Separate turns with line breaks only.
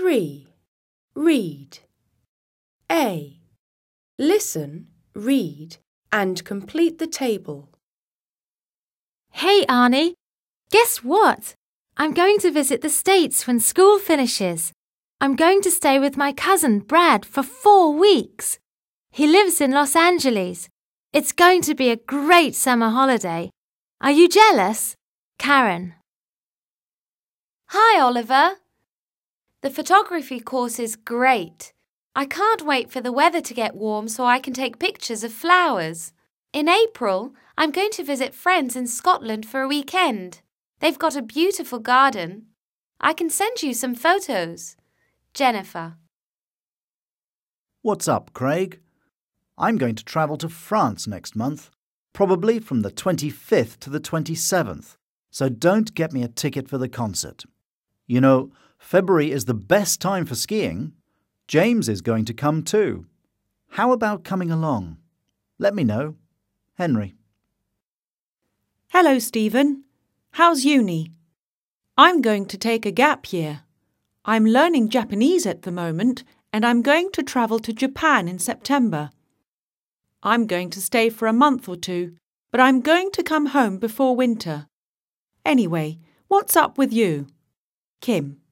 3. Read. A. Listen, read, and complete the table.
Hey, Arnie. Guess what? I'm going to visit the States when school finishes. I'm going to stay with my cousin, Brad, for 4 weeks. He lives in Los Angeles. It's going to be a great summer holiday. Are you jealous? Karen.
Hi, Oliver. The photography course is great. I can't wait for the weather to get warm so I can take pictures of flowers. In April, I'm going to visit friends in Scotland for a weekend. They've got a beautiful garden. I can send you some photos. Jennifer.
What's up, Craig? I'm going to travel to France next month, probably from the 25th to the 27th, so don't get me a ticket for the concert. You know, February is the best time for skiing. James is going to come too. How about coming along? Let me know. Henry.
Hello, Stephen. How's uni? I'm going to take a gap year. I'm learning Japanese at the moment, and I'm going to travel to Japan in September. I'm going to stay for a month or 2, but I'm going to come home before winter. Anyway, what's up with you? Kim.